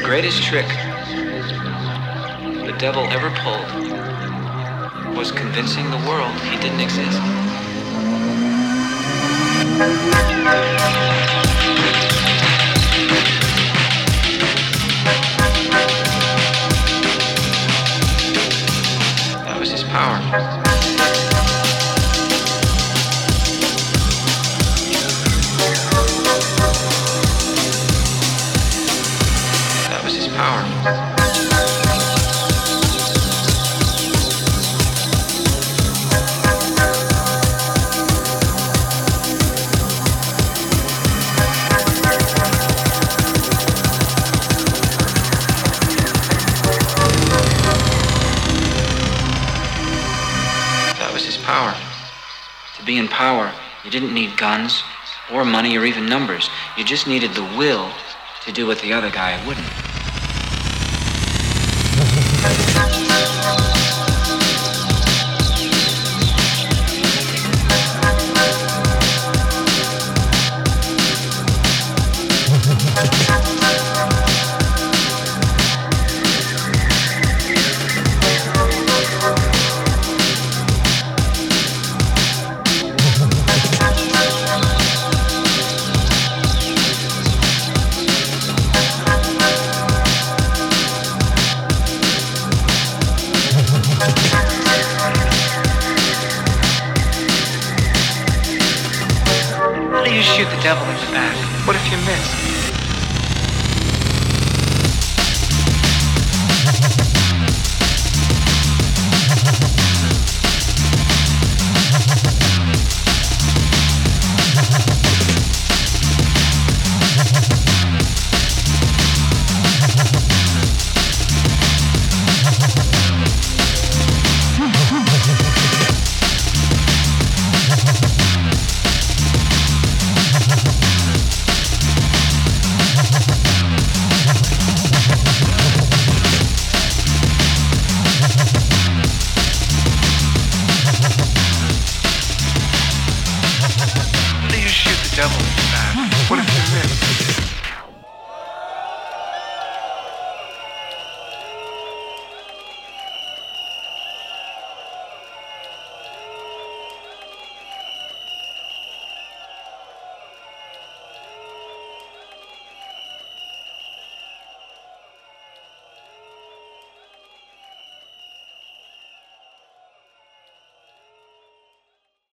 greatest trick the devil ever pulled was convincing the world he didn't exist. That was his power. That was his power. Power. To be in power, you didn't need guns or money or even numbers. You just needed the will to do what the other guy wouldn't. Shoot the devil in the back. What if you miss?